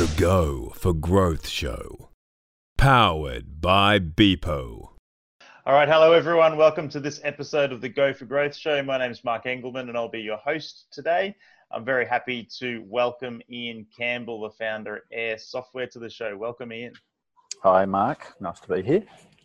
The Go for Growth Show, powered by Beepo. All right, hello everyone. Welcome to this episode of the Go for Growth Show. My name is Mark Engelman and I'll be your host today. I'm very happy to welcome Ian Campbell, the founder at Air Software, to the show. Welcome, Ian. Hi, Mark. Nice to be here.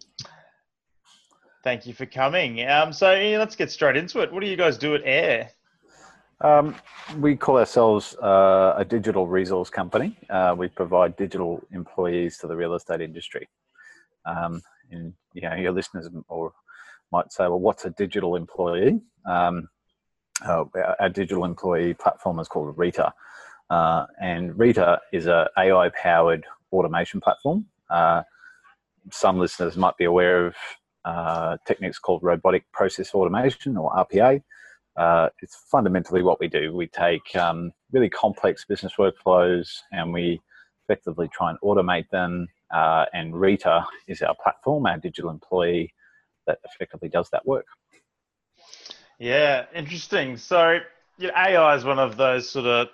Thank you for coming. So Ian, let's get straight into it. What do you guys do at Air? We call ourselves a digital resource company. We provide digital employees to the real estate industry. And your listeners might say, well, what's a digital employee? Our digital employee platform is called Rita. And Rita is an AI-powered automation platform. Some listeners might be aware of techniques called robotic process automation, or RPA. It's fundamentally what we do. We take really complex business workflows and we effectively try and automate them. And Rita is our platform, our digital employee that effectively does that work. Yeah, interesting. So AI is one of those sort of,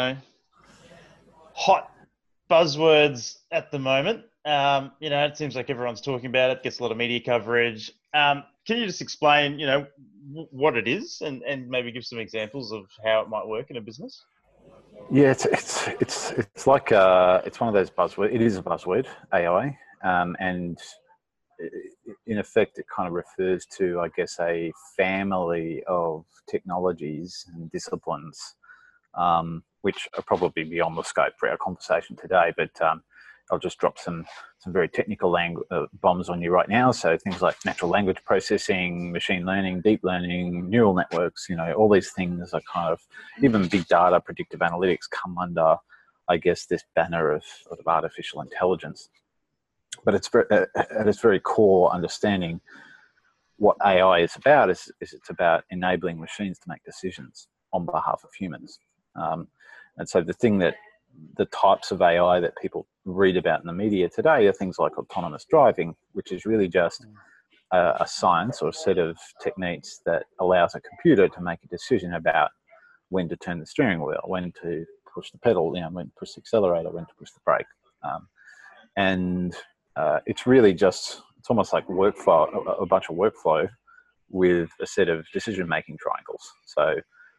hot buzzwords at the moment. It seems like everyone's talking about it, gets a lot of media coverage. Can you just explain, what it is and maybe give some examples of how it might work in a business? Yeah, it's like it's one of those buzzwords. It is a buzzword, AI, and in effect, it kind of refers to, I guess, a family of technologies and disciplines, which are probably beyond the scope for our conversation today. But I'll just drop some very technical bombs on you right now. So things like natural language processing, machine learning, deep learning, neural networks, all these things are kind of, even big data, predictive analytics come under, I guess, this banner of artificial intelligence. But it's at its very core understanding, what AI is about is it's about enabling machines to make decisions on behalf of humans. And so the types of AI that people read about in the media today are things like autonomous driving, which is really just a science or a set of techniques that allows a computer to make a decision about when to turn the steering wheel, when to push the pedal, when to push the accelerator, when to push the brake. It's really just, it's almost like workflow, a bunch of workflow with a set of decision-making triangles. So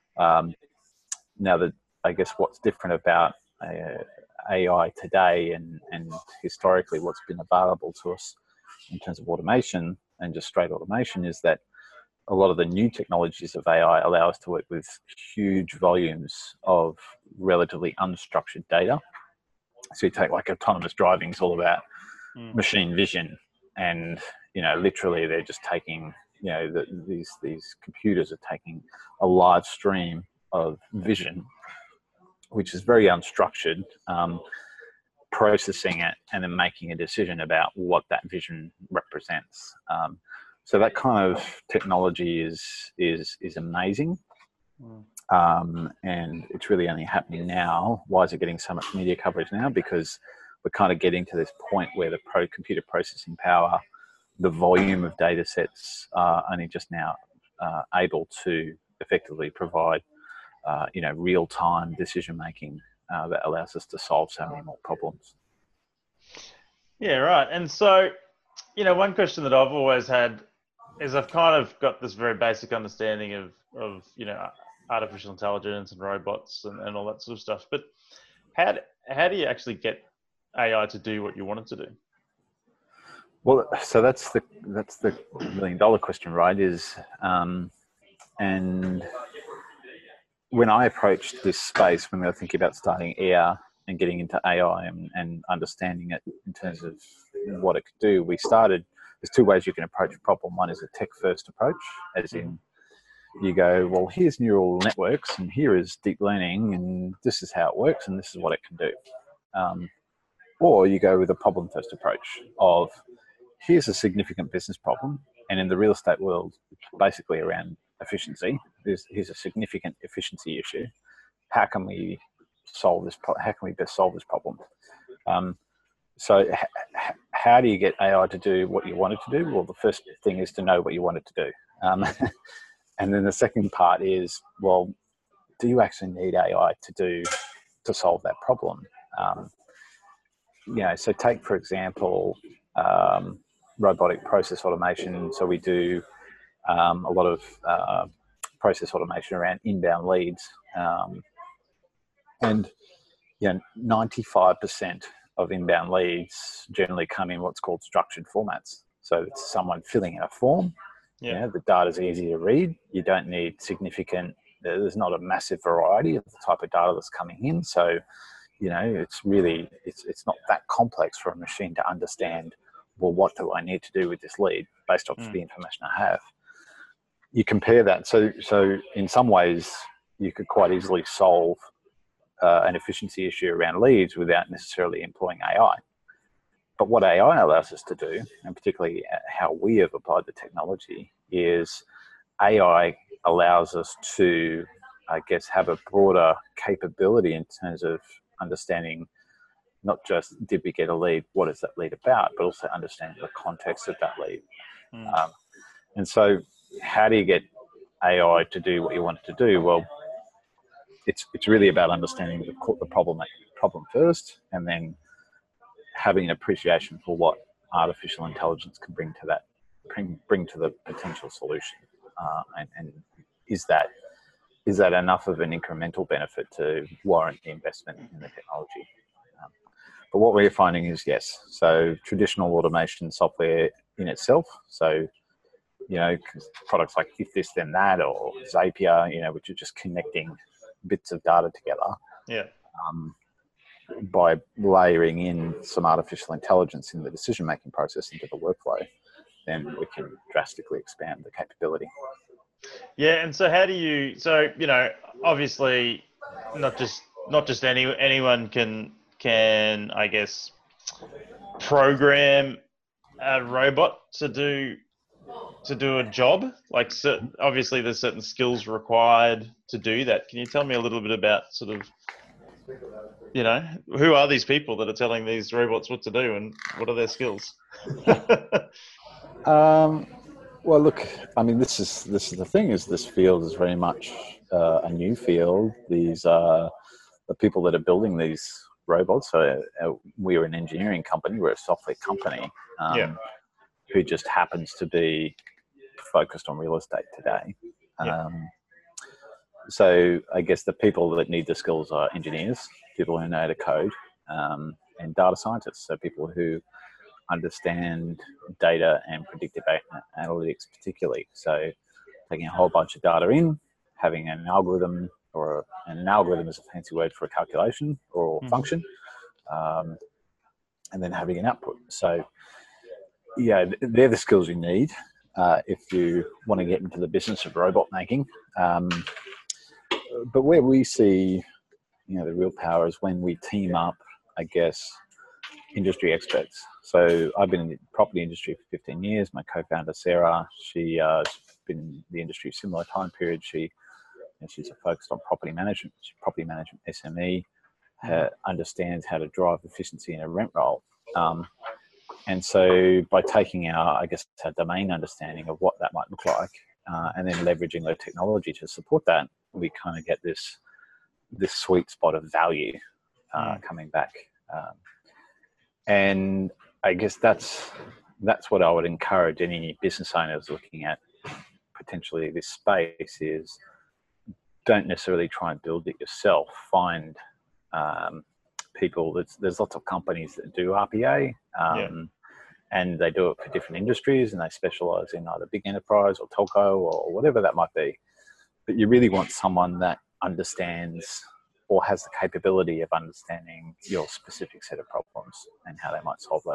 now I guess what's different about AI today and historically what's been available to us in terms of automation and just straight automation is that a lot of the new technologies of AI allow us to work with huge volumes of relatively unstructured data. So you take like autonomous driving is all about machine vision, and literally they're just taking these computers are taking a live stream of vision, which is very unstructured, processing it and then making a decision about what that vision represents. So that kind of technology is amazing. And it's really only happening now. Why is it getting so much media coverage now? Because we're kind of getting to this point where the computer processing power, the volume of data sets are only just now able to effectively provide real-time decision-making that allows us to solve so many more problems. Yeah, right. And so, one question that I've always had is I've kind of got this very basic understanding of artificial intelligence and robots and all that sort of stuff. But how do you actually get AI to do what you want it to do? Well, so that's the $1 million question, right? And when I approached this space, when we were thinking about starting Air and getting into AI and understanding it in terms of what it could do, there's two ways you can approach a problem. One is a tech-first approach, as in you go, well, here's neural networks and here is deep learning and this is how it works and this is what it can do. Or you go with a problem-first approach of, here's a significant business problem, and in the real estate world, it's basically around efficiency. Here's a significant efficiency issue. How can we solve this? How can we best solve this problem? So how do you get AI to do what you want it to do? Well, the first thing is to know what you want it to do. And then the second part is, well, do you actually need AI to solve that problem? so take, for example, robotic process automation. So we do a lot of process automation around inbound leads. And 95% of inbound leads generally come in what's called structured formats. So it's someone filling in a form. Yeah. The data is easy to read. You don't need there's not a massive variety of the type of data that's coming in. So, it's really, it's not that complex for a machine to understand, well, what do I need to do with this lead based off the information I have? You compare that. So in some ways, you could quite easily solve an efficiency issue around leads without necessarily employing AI. But what AI allows us to do, and particularly how we have applied the technology, is AI allows us to, I guess, have a broader capability in terms of understanding not just did we get a lead, what is that lead about, but also understanding the context of that lead. And so how do you get AI to do what you want it to do? Well, it's really about understanding the problem first, and then having an appreciation for what artificial intelligence can bring to that, bring to the potential solution, and is that enough of an incremental benefit to warrant the investment in the technology? But what we're finding is yes. So traditional automation software in itself. So products like If This Then That or Zapier, which are just connecting bits of data together. Yeah. By layering in some artificial intelligence in the decision-making process into the workflow, then we can drastically expand the capability. Yeah, and so how do you? So obviously, not just anyone can I guess program a robot to do a job. Like, obviously, there's certain skills required to do that. Can you tell me a little bit about sort of, who are these people that are telling these robots what to do, and what are their skills? Well, look, I mean, this is the thing, is this field is very much a new field. These are the people that are building these robots. So we're an engineering company, we're a software company, who just happens to be focused on real estate today. So I guess the people that need the skills are engineers, people who know how to code, and data scientists. So people who understand data and predictive analytics particularly. So taking a whole bunch of data in, having an algorithm, or an algorithm is a fancy word for a calculation or function, and then having an output. So they're the skills you need if you want to get into the business of robot making. But where we see the real power is when we team up, I guess, industry experts. So I've been in the property industry for 15 years. My co-founder, Sarah, she's been in the industry similar time period. She's focused on property management. She's property management SME, understands how to drive efficiency in a rent roll. And so by taking our domain understanding of what that might look like, and then leveraging the technology to support that, we kind of get this sweet spot of value coming back. And I guess that's what I would encourage any business owners looking at potentially this space is, don't necessarily try and build it yourself. Find people. There's lots of companies that do RPA, and they do it for different industries, and they specialize in either big enterprise or telco or whatever that might be. But you really want someone that understands or has the capability of understanding your specific set of problems and how they might solve those.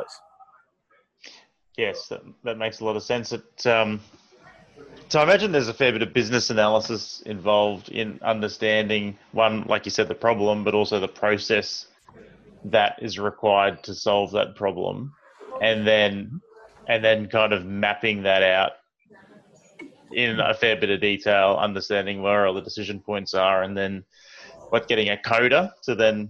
Yes, that makes a lot of sense. So I imagine there's a fair bit of business analysis involved in understanding, one, like you said, the problem, but also the process that is required to solve that problem, and then kind of mapping that out in a fair bit of detail, understanding where all the decision points are, and then getting a coder to then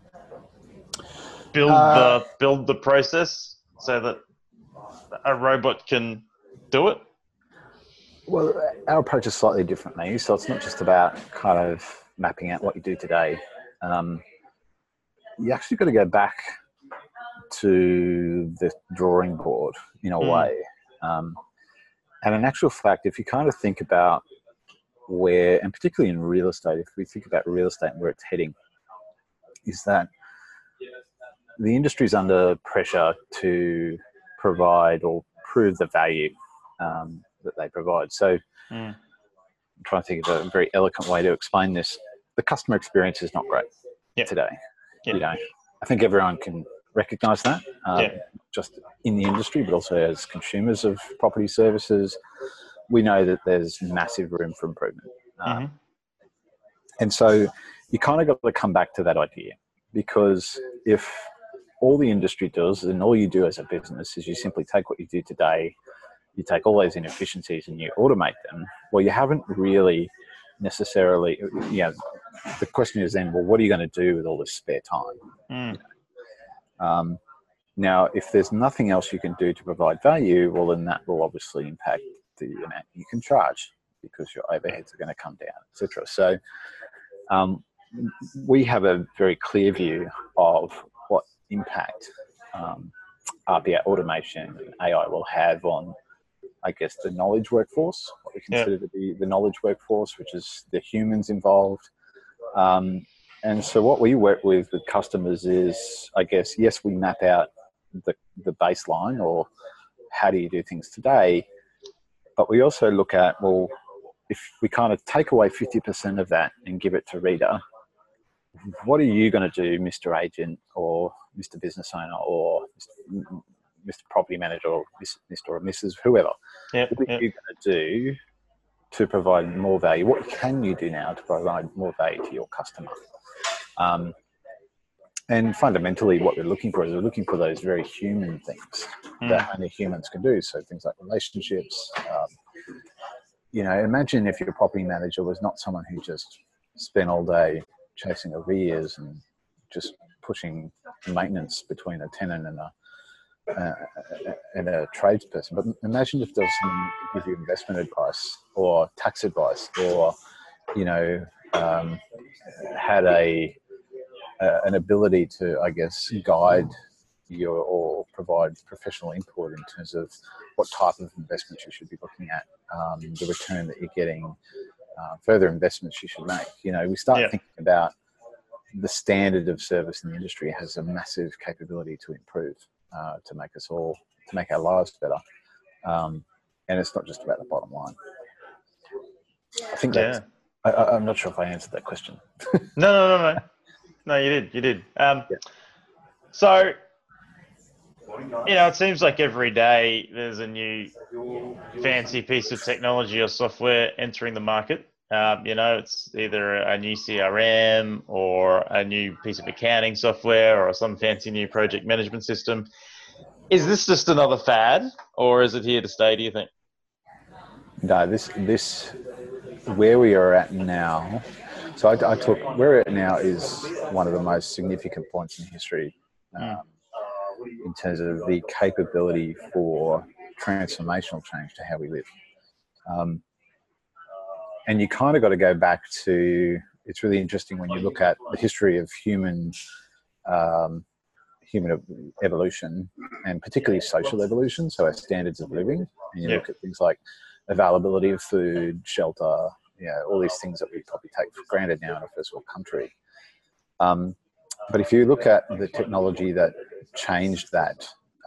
build the process so that a robot can do it. Well, our approach is slightly different, maybe. So it's not just about kind of mapping out what you do today. You actually got to go back to the drawing board in a way. And in actual fact, if you kind of think about where, and particularly in real estate, if we think about real estate and where it's heading, is that the industry is under pressure to provide or prove the value that they provide. So I'm trying to think of a very eloquent way to explain this. The customer experience is not great today. You know, I think everyone can recognize that, just in the industry, but also as consumers of property services. We know that there's massive room for improvement. And so you kind of got to come back to that idea, because if all the industry does and all you do as a business is you simply take what you do today, you take all those inefficiencies and you automate them, well, you haven't really necessarily, the question is then, well, what are you going to do with all this spare time? Now, if there's nothing else you can do to provide value, well, then that will obviously impact the amount you can charge, because your overheads are going to come down, etc. So we have a very clear view of what impact RPA automation and AI will have on, I guess, the knowledge workforce, what we consider to be the knowledge workforce, which is the humans involved. And so what we work with customers is, I guess, yes, we map out the baseline, or how do you do things today, but we also look at, well, if we kind of take away 50% of that and give it to Rita, what are you going to do, Mr. Agent or Mr. Business Owner or Mr. Property Manager or Mr. or Mrs. whoever? What are you going to do to provide more value? What can you do now to provide more value to your customer? And fundamentally, what we're looking for is we're looking for those very human things that only humans can do. So things like relationships. Imagine if your property manager was not someone who just spent all day chasing arrears and just pushing maintenance between a tenant and a tradesperson. But imagine if there was someone who give you investment advice or tax advice, or had an ability to, I guess, guide you or provide professional input in terms of what type of investments you should be looking at, the return that you're getting, further investments you should make. We start thinking about the standard of service in the industry has a massive capability to improve, to make our lives better. And it's not just about the bottom line. I think that's, I'm not sure if I answered that question. No. No, you did. So, it seems like every day there's a new fancy piece of technology or software entering the market. It's either a new CRM or a new piece of accounting software or some fancy new project management system. Is this just another fad, or is it here to stay, do you think? No, this where we are at now. So I took where we're at now is one of the most significant points in history in terms of the capability for transformational change to how we live. And you kind of got to go back to, it's really interesting when you look at the history of human evolution, and particularly social evolution, so our standards of living, and you look at things like availability of food, shelter, all these things that we probably take for granted now in a first world country. But if you look at the technology that changed that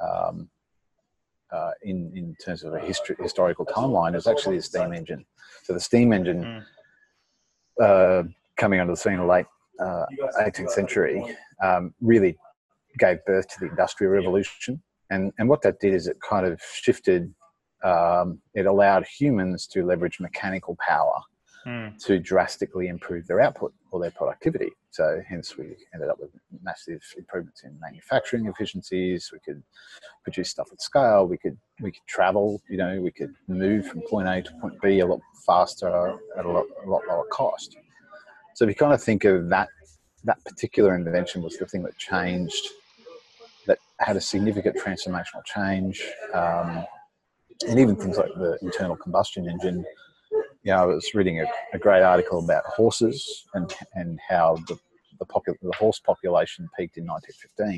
in terms of a historical timeline, is actually the steam engine. So the steam engine coming onto the scene in the late 18th century really gave birth to the Industrial Revolution. And what that did is it kind of shifted, it allowed humans to leverage mechanical power to drastically improve their output or their productivity. So hence we ended up with massive improvements in manufacturing efficiencies. We could produce stuff at scale. We could travel, we could move from point A to point B a lot faster at a lot lower cost. So if you kind of think of that particular invention was the thing that changed, that had a significant transformational change. And even things like the internal combustion engine. I was reading a great article about horses and how the horse population peaked in 1915,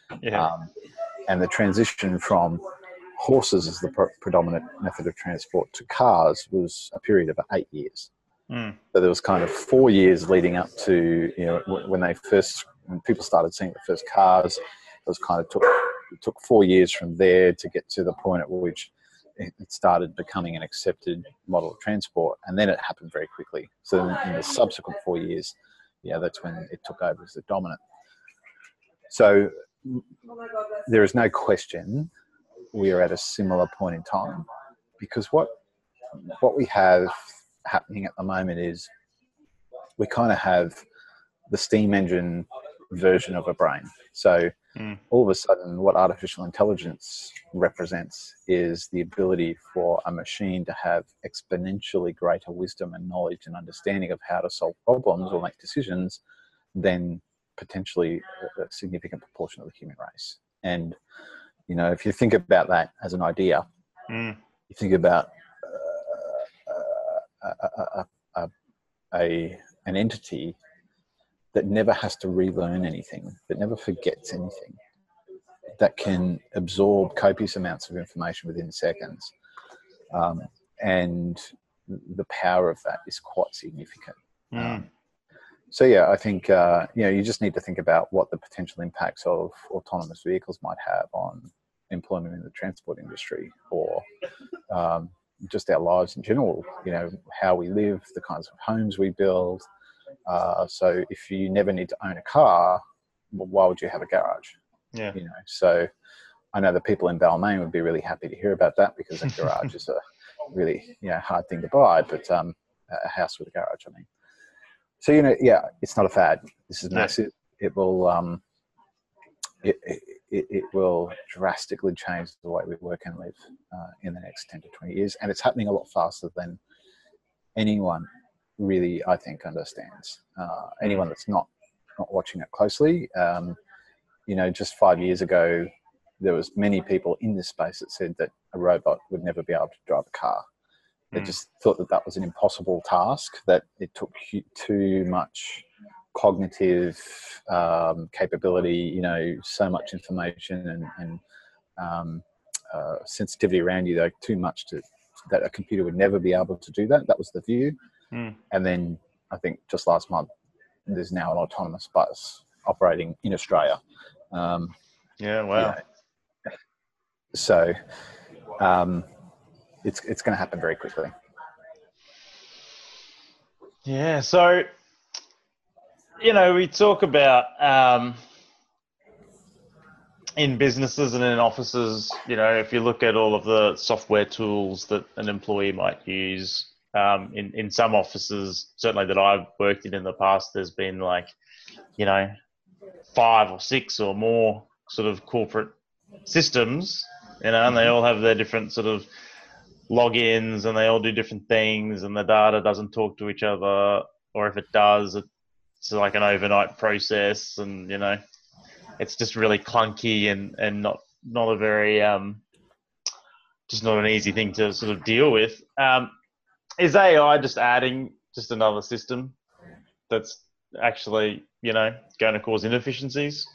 Yeah. And the transition from horses as the predominant method of transport to cars was a period of 8 years. So there was kind of 4 years leading up to, when people started seeing the first cars, it was kind of took 4 years from there to get to the point at which it started becoming an accepted model of transport, and then it happened very quickly. So in the subsequent 4 years, that's when it took over as the dominant. So there is no question we are at a similar point in time, because what we have happening at the moment is we kind of have the steam engine version of a brain. So all of a sudden, what artificial intelligence represents is the ability for a machine to have exponentially greater wisdom and knowledge and understanding of how to solve problems or make decisions than potentially a significant proportion of the human race. And, if you think about that as an idea, you think about an entity that never has to relearn anything, that never forgets anything, that can absorb copious amounts of information within seconds. And the power of that is quite significant. So I think, you just need to think about what the potential impacts of autonomous vehicles might have on employment in the transport industry, or just our lives in general, how we live, the kinds of homes we build. So if you never need to own a car, well, why would you have a garage? Yeah. So I know the people in Balmain would be really happy to hear about that, because a garage is a really, hard thing to buy, but a house with a garage, I mean. So, it's not a fad. This is massive. It will, it will drastically change the way we work and live in the next 10 to 20 years. And it's happening a lot faster than anyone really, I think, understands. Anyone that's not watching it closely, just 5 years ago, there was many people in this space that said that a robot would never be able to drive a car. They just thought that was an impossible task, that it took too much cognitive capability, so much information and sensitivity around you, though, too much that a computer would never be able to do that. That was the view. And then I think just last month, there's now an autonomous bus operating in Australia. Wow. So it's going to happen very quickly. Yeah. So, we talk about in businesses and in offices, if you look at all of the software tools that an employee might use, in some offices, certainly that I've worked in the past, there's been 5 or 6 or more sort of corporate systems, and they all have their different sort of logins, and they all do different things, and the data doesn't talk to each other, or if it does, it's like an overnight process, and it's just really clunky and not a very just not an easy thing to sort of deal with. Is AI just adding just another system that's actually going to cause inefficiencies?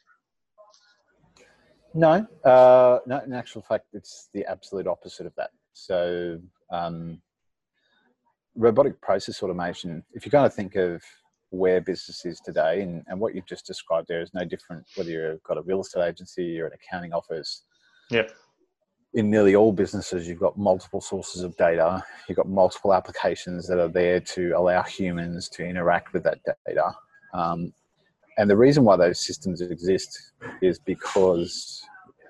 No, in actual fact, it's the absolute opposite of that. So robotic process automation, if you kind of think of where business is today, and what you've just described there is no different whether you've got a real estate agency or an accounting office. Yep. In nearly all businesses, you've got multiple sources of data. You've got multiple applications that are there to allow humans to interact with that data. And the reason why those systems exist is because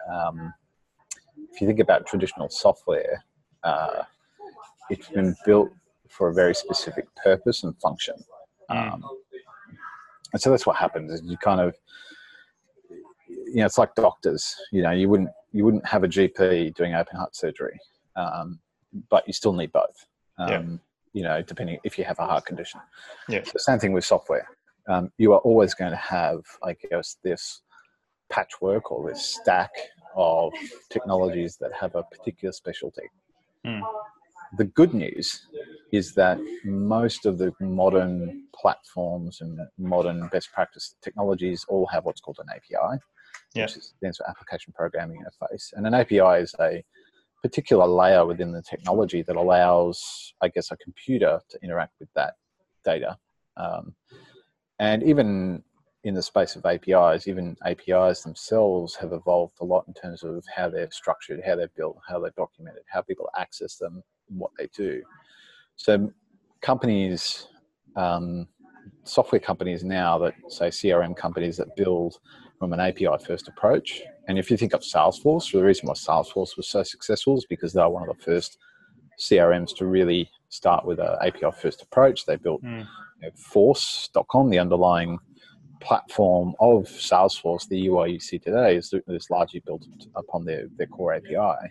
if you think about traditional software, it's been built for a very specific purpose and function. And so that's what happens is you kind of, it's like doctors, you wouldn't have a GP doing open heart surgery, but you still need both, depending if you have a heart condition. Yeah. So same thing with software. You are always going to have, I guess, this patchwork or this stack of technologies that have a particular specialty. The good news is that most of the modern platforms and modern best practice technologies all have what's called an API, Yeah. which stands for Application Programming Interface. And an API is a particular layer within the technology that allows, I guess, a computer to interact with that data. And even in the space of APIs, even APIs themselves have evolved a lot in terms of how they're structured, how they're built, how they're documented, how people access them, what they do. So companies, software companies now that say CRM companies that build from an API first approach. And if you think of Salesforce, the reason why Salesforce was so successful is because they were one of the first CRMs to really start with an API first approach. They built Force.com, the underlying platform of Salesforce. The UI you see today is largely built upon their core API.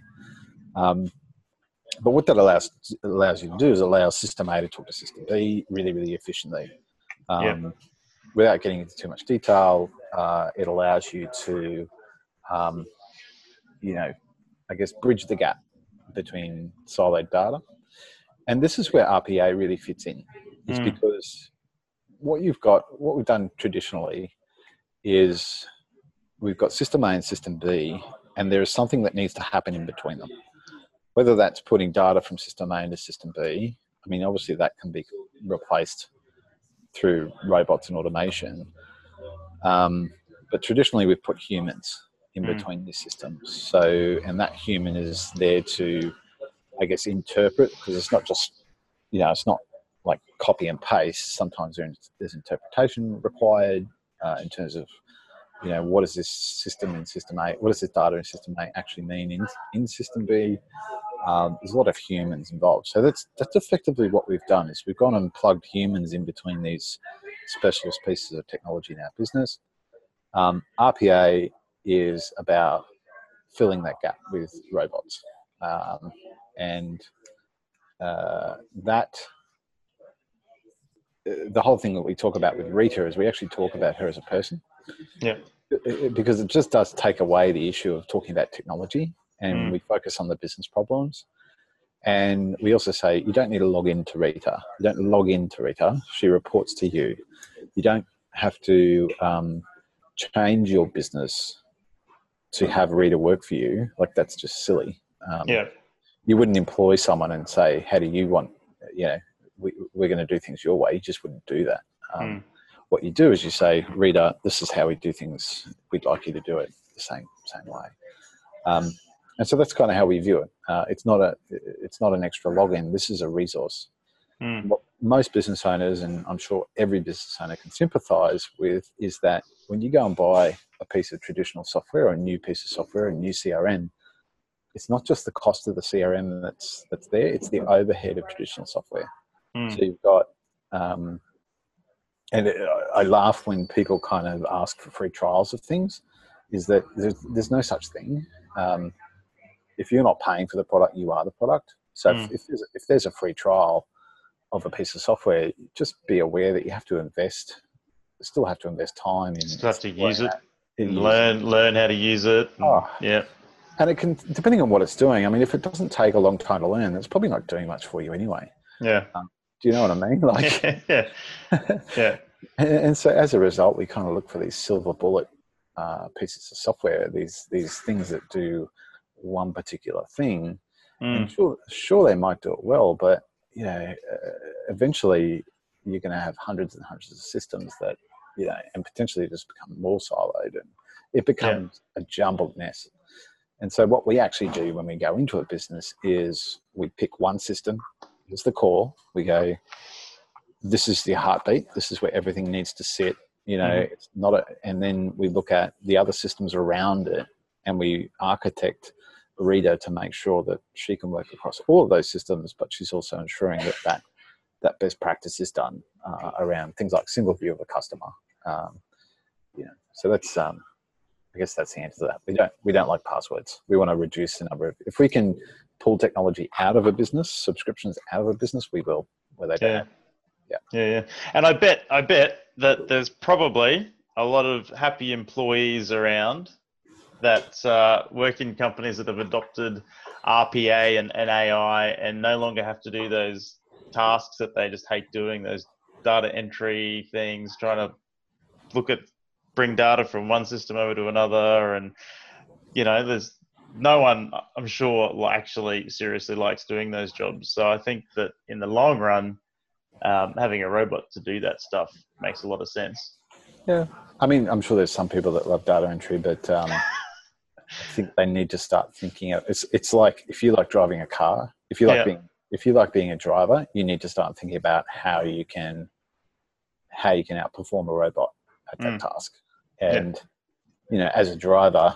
But what that allows you to do is allow System A to talk to System B really, really efficiently. Without getting into too much detail, it allows you to, I guess, bridge the gap between siloed data. And this is where RPA really fits in. It's because what we've done traditionally is we've got System A and System B, and there is something that needs to happen in between them. Whether that's putting data from System A into System B, I mean, obviously that can be replaced through robots and automation. But traditionally we've put humans in between these systems. So, and that human is there to, I guess, interpret, because it's not just, it's not like copy and paste. Sometimes there's interpretation required in terms of, what does this system in System A, what does this data in System A actually mean in System B? There's a lot of humans involved. So that's effectively what we've done, is we've gone and plugged humans in between these specialist pieces of technology in our business. RPA is about filling that gap with robots. The whole thing that we talk about with Rita is we actually talk about her as a person. Yeah. Because it just does take away the issue of talking about technology, and we focus on the business problems. And we also say, you don't need to log into Rita. You don't log into Rita. She reports to you. You don't have to change your business to have Rita work for you. Like, that's just silly. You wouldn't employ someone and say, how do you want, we're going to do things your way. You just wouldn't do that. What you do is you say, Rita, this is how we do things. We'd like you to do it the same way. And so that's kind of how we view it. It's not an extra login. This is a resource. What most business owners, and I'm sure every business owner can sympathize with, is that when you go and buy a piece of traditional software or a new piece of software, a new CRM, it's not just the cost of the CRM that's there, it's the overhead of traditional software. So you've got, I laugh when people kind of ask for free trials of things, is that there's no such thing. If you're not paying for the product, you are the product. So if there's a free trial of a piece of software, just be aware that you still have to invest time in. Still have to use it, learn how to use it. And it can, depending on what it's doing. I mean, if it doesn't take a long time to learn, it's probably not doing much for you anyway. Yeah. Do you know what I mean? Like, yeah. And so as a result, we kind of look for these silver bullet pieces of software, these things that do one particular thing. And sure they might do it well, but eventually you're going to have hundreds and hundreds of systems that, and potentially just become more siloed, and it becomes a jumbled mess. And so what we actually do when we go into a business is we pick one system as the core. We go, this is the heartbeat. This is where everything needs to sit. It's not and then we look at the other systems around it, and we architect Rita to make sure that she can work across all of those systems, but she's also ensuring that best practice is done around things like single view of a customer. So that's I guess that's the answer to that. We don't like passwords. We want to reduce the number of. If we can pull technology out of a business, subscriptions out of a business, we will. Where they don't. Yeah. And I bet that there's probably a lot of happy employees around that work in companies that have adopted RPA and AI, and no longer have to do those tasks that they just hate doing, those data entry things, trying to bring data from one system over to another. And, there's no one, I'm sure, actually seriously likes doing those jobs. So I think that in the long run, having a robot to do that stuff makes a lot of sense. Yeah. I mean, I'm sure there's some people that love data entry, but I think they need to start thinking of it's like if you like driving a car, if you like being a driver, you need to start thinking about how you can outperform a robot at that task. And as a driver,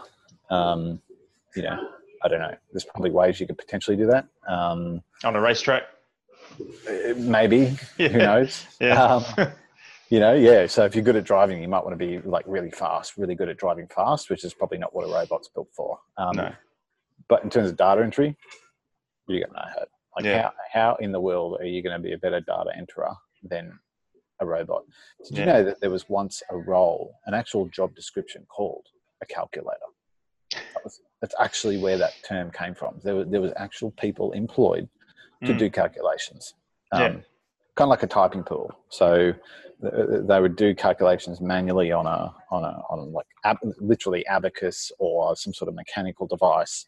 I don't know, there's probably ways you could potentially do that. On a racetrack? Maybe. Yeah. Who knows? Yeah. So if you're good at driving, you might want to be like really good at driving fast, which is probably not what a robot's built for. No. But in terms of data entry, you got no hope. Like how in the world are you going to be a better data enterer than a robot? Did you know that there was once a role, an actual job description called a calculator? That's actually where that term came from. There was actual people employed to do calculations, kind of like a typing pool. So they would do calculations manually on literally abacus or some sort of mechanical device.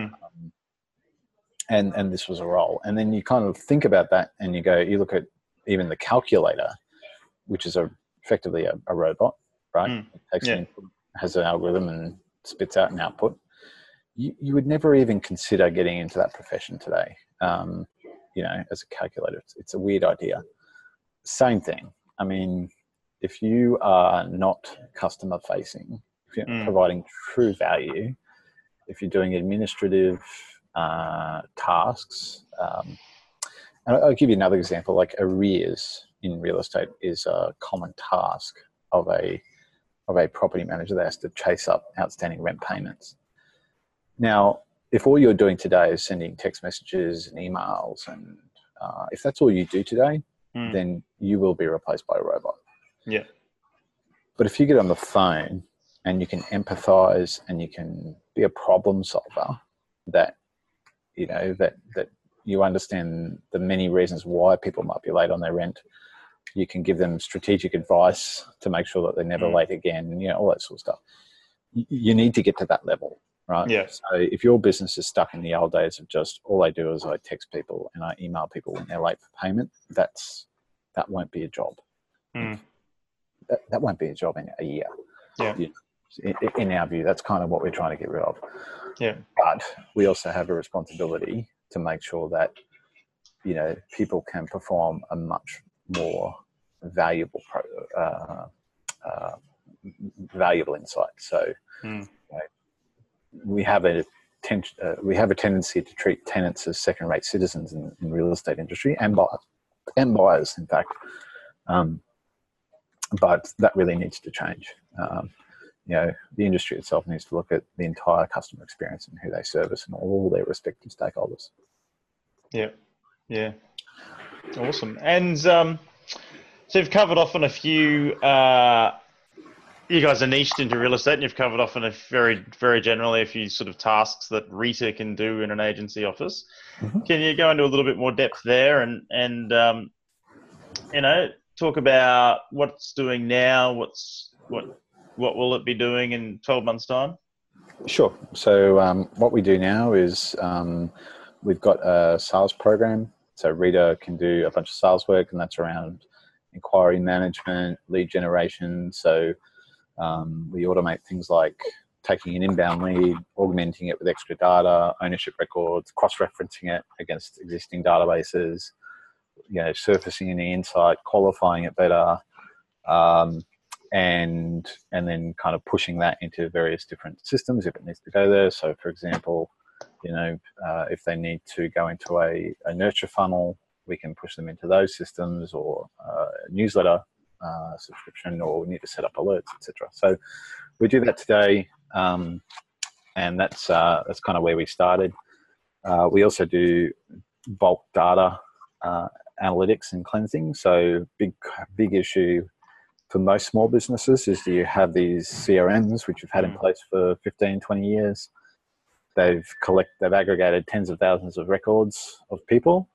And this was a role. And then you kind of think about that and you look at even the calculator, which is effectively a robot, right? It takes an input, has an algorithm and spits out an output. You would never even consider getting into that profession today, as a calculator. It's a weird idea. Same thing. I mean, if you are not customer facing, if you're providing true value, if you're doing administrative tasks, and I'll give you another example, like arrears in real estate is a common task of a property manager that has to chase up outstanding rent payments. Now, if all you're doing today is sending text messages and emails, and if that's all you do today, then you will be replaced by a robot. Yeah. But if you get on the phone and you can empathize and you can be a problem solver, that you understand the many reasons why people might be late on their rent. You can give them strategic advice to make sure that they're never late again, all that sort of stuff. You need to get to that level, right? Yeah. So if your business is stuck in the old days of just all I do is I text people and I email people when they're late for payment, that won't be a job. That won't be a job in a year. Yeah. In our view, that's kind of what we're trying to get rid of. Yeah. But we also have a responsibility to make sure that, people can perform a much more valuable insight. So we have a tendency to treat tenants as second-rate citizens in real estate industry and buyers, in fact. But that really needs to change. The industry itself needs to look at the entire customer experience and who they service and all their respective stakeholders. Yeah. Yeah. Awesome. And so you've covered off on a few, you guys are niched into real estate, and you've covered off on a very, very generally a few sort of tasks that Rita can do in an agency office. Can you go into a little bit more depth there and talk about what's doing now, what will it be doing in 12 months' time? Sure. So what we do now is we've got a sales program. So Rita can do a bunch of sales work, and that's around inquiry management, lead generation. So we automate things like taking an inbound lead, augmenting it with extra data, ownership records, cross-referencing it against existing databases, surfacing any insight, qualifying it better, and then kind of pushing that into various different systems if it needs to go there. So, for example, if they need to go into a nurture funnel, we can push them into those systems, or a newsletter subscription, or we need to set up alerts, etc. So we do that today, and that's kind of where we started. We also do bulk data analytics and cleansing. So big issue for most small businesses is you have these CRMs which you've had in place for 15, 20 years. they've aggregated tens of thousands of records of people,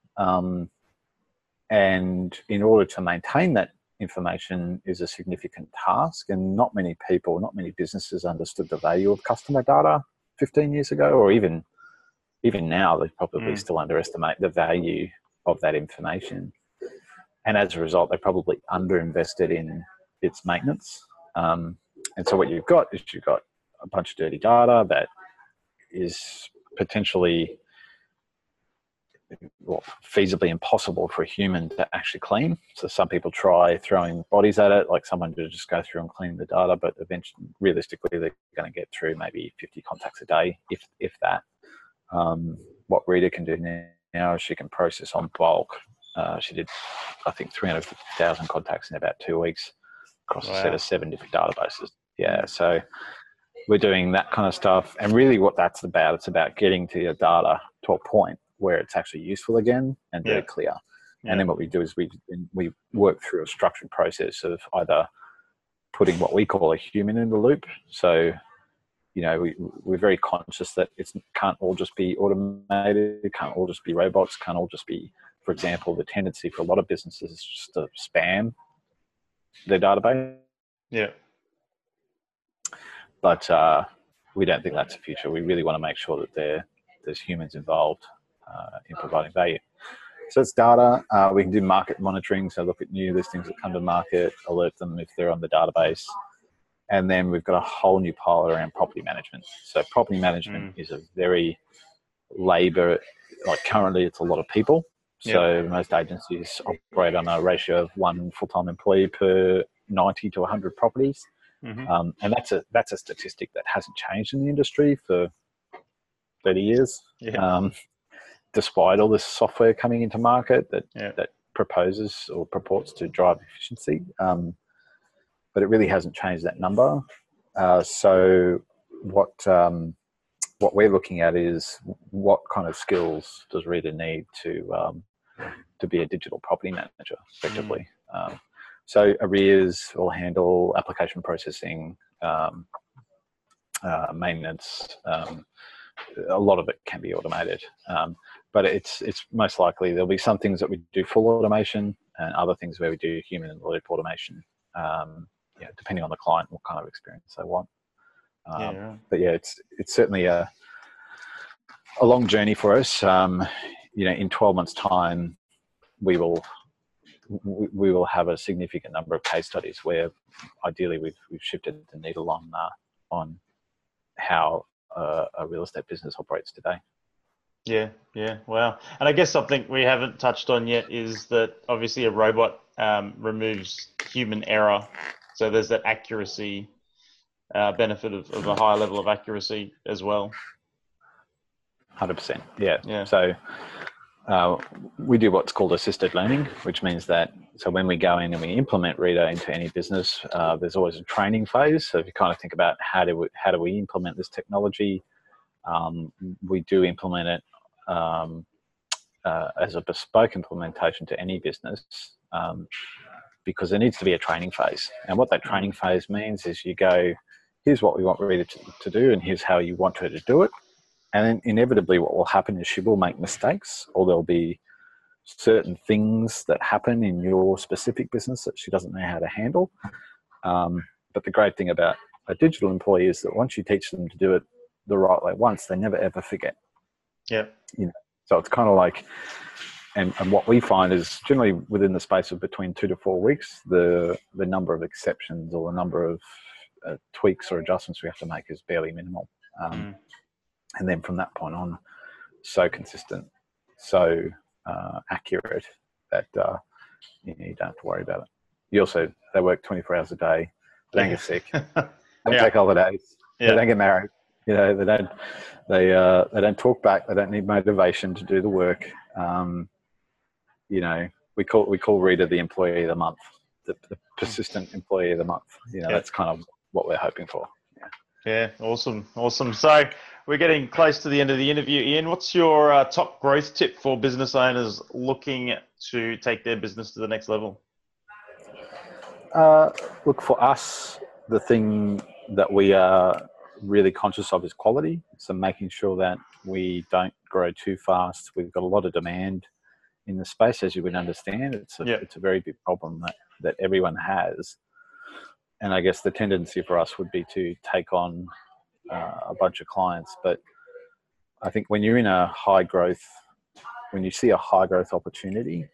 and in order to maintain that information is a significant task, and not many businesses understood the value of customer data 15 years ago, or even now. They probably still underestimate the value of that information, and as a result they probably underinvested in its maintenance. And so what you've got a bunch of dirty data that is potentially, well, feasibly impossible for a human to actually clean. So some people try throwing bodies at it, like someone to just go through and clean the data, but eventually, realistically, they're going to get through maybe 50 contacts a day, if that. What Rita can do now is she can process on bulk. She did, I think, 350,000 contacts in about 2 weeks across a set of 7 different databases. Yeah, so we're doing that kind of stuff. And really what that's about, it's about getting to your data to a point where it's actually useful again and very clear. And then what we do is we work through a structured process of either putting what we call a human in the loop. So, you know, we're very conscious that it can't all just be automated, it can't all just be robots, can't all just be, for example, the tendency for a lot of businesses is just to spam their database. Yeah. But we don't think that's the future. We really want to make sure that there's humans involved in providing value. So it's data. We can do market monitoring, so look at new listings that come to market, alert them if they're on the database. And then we've got a whole new pile around property management. So property management is a very currently it's a lot of people. So most agencies operate on a ratio of 1 full-time employee per 90 to 100 properties. And that's a statistic that hasn't changed in the industry for 30 years. Despite all this software coming into market that proposes or purports to drive efficiency. But it really hasn't changed that number. So what we're looking at is what kind of skills does Rita need to be a digital property manager effectively. So Arrears will handle application processing, maintenance. A lot of it can be automated, but it's most likely there'll be some things that we do full automation and other things where we do human in the loop automation. Depending on the client, what kind of experience they want. But it's certainly a long journey for us. In 12 months' time, we will have a significant number of case studies where ideally we've shifted the needle on how a real estate business operates today. Yeah, wow. And I guess something we haven't touched on yet is that obviously a robot removes human error. So there's that accuracy benefit of a higher level of accuracy as well. 100%. Yeah. So we do what's called assisted learning, which means that when we go in and we implement Rita into any business, there's always a training phase. So if you kind of think about how do we implement this technology, we do implement it as a bespoke implementation to any business, because there needs to be a training phase. And what that training phase means is you go, here's what we want Rita to do, and here's how you want her to do it. And then inevitably what will happen is she will make mistakes, or there'll be certain things that happen in your specific business that she doesn't know how to handle. But the great thing about a digital employee is that once you teach them to do it the right way once, they never ever forget. Yeah. So it's kind of like, and what we find is generally within the space of between 2 to 4 weeks, the number of exceptions or the number of tweaks or adjustments we have to make is barely minimal. And then from that point on, so consistent, so accurate that you don't have to worry about it. They work 24 hours a day. They don't get sick. They don't take holidays. They don't get married. They don't talk back. They don't need motivation to do the work. We call Rita the employee of the month, the persistent employee of the month. That's kind of what we're hoping for. Yeah, awesome. So we're getting close to the end of the interview. Ian, what's your top growth tip for business owners looking to take their business to the next level? Look, for us, the thing that we are really conscious of is quality. So making sure that we don't grow too fast. We've got a lot of demand in the space, as you would understand. It's a very big problem that everyone has. And I guess the tendency for us would be to take on a bunch of clients. But I think when you're in a high growth, when you see a high growth opportunity,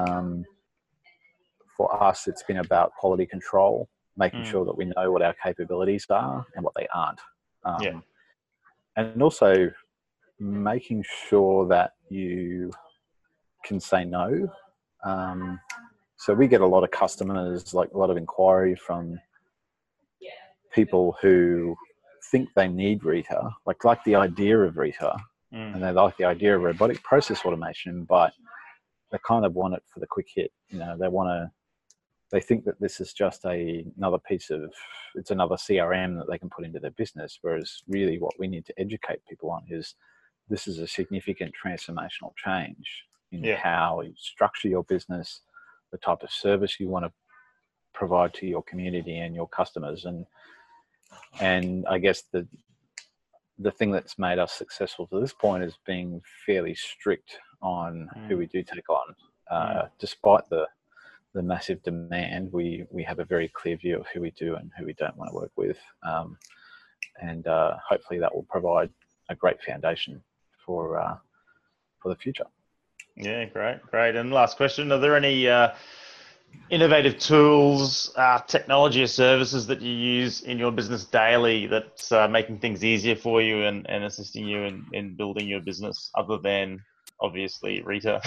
for us, it's been about quality control, making sure that we know what our capabilities are and what they aren't. And also making sure that you can say no. So we get a lot of customers, like a lot of inquiry from people who think they need Rita, like the idea of Rita, and they like the idea of robotic process automation, but they kind of want it for the quick hit. You know, they think that this is just another it's another CRM that they can put into their business. Whereas really what we need to educate people on is this is a significant transformational change in how you structure your business, the type of service you want to provide to your community and your customers. And I guess the thing that's made us successful to this point is being fairly strict on who we do take on. Despite the massive demand, we have a very clear view of who we do and who we don't want to work with. And hopefully that will provide a great foundation for the future. Yeah, great. And last question, are there any innovative tools, technology or services that you use in your business daily that's making things easier for you and assisting you in building your business, other than obviously Rita?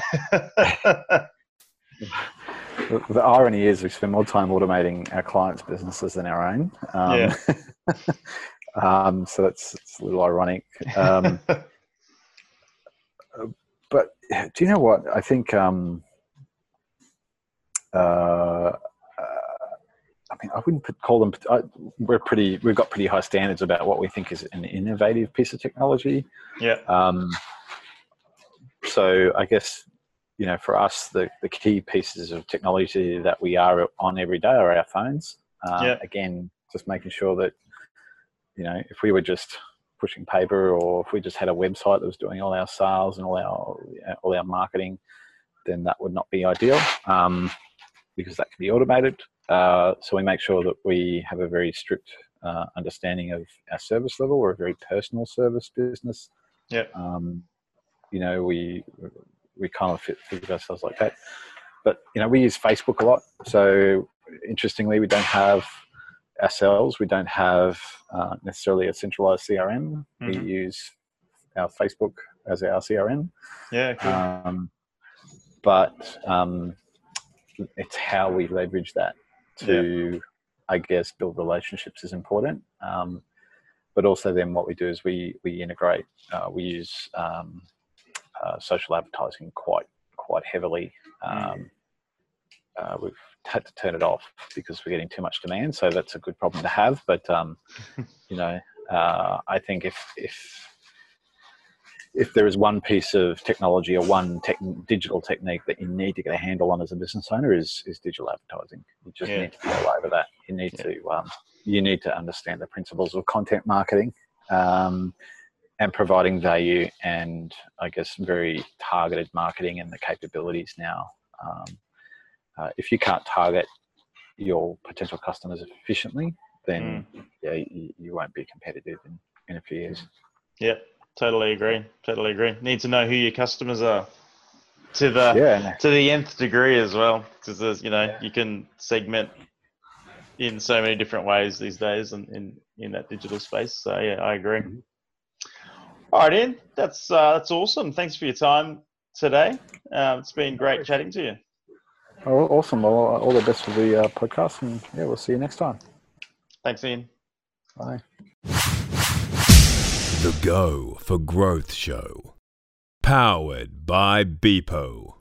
The irony is we spend more time automating our clients' businesses than our own. So it's a little ironic. But do you know what? I think, I mean, I wouldn't call them, we've got pretty high standards about what we think is an innovative piece of technology. So I guess, you know, for us, the key pieces of technology that we are on every day are our phones. Again, just making sure that, you know, if we were just pushing paper, or if we just had a website that was doing all our sales and all our marketing, then that would not be ideal, because that can be automated. So we make sure that we have a very strict understanding of our service level. We're a very personal service business. You know, we kind of fit ourselves like that. But, you know, we use Facebook a lot. So interestingly, we don't have necessarily a centralized CRM. We use our Facebook as our CRM. But it's how we leverage that to, I guess, build relationships is important. But also then what we do is we integrate, we use social advertising quite heavily. We've had to turn it off because we're getting too much demand, so that's a good problem to have. But you know, I think if there is one piece of technology or one digital technique that you need to get a handle on as a business owner is digital advertising. You just need to be all over that. You need to understand the principles of content marketing, and providing value, and I guess very targeted marketing and the capabilities now. If you can't target your potential customers efficiently, then you won't be competitive in a few years. Totally agree. Need to know who your customers are to the nth degree as well, because there's, you know, you can segment in so many different ways these days in that digital space. So I agree. All right, Ian, that's awesome. Thanks for your time today. It's been great chatting to you. Oh, awesome. Well, all the best for the podcast, and we'll see you next time. Thanks, Ian. Bye. The Go for Growth Show, powered by Beepo.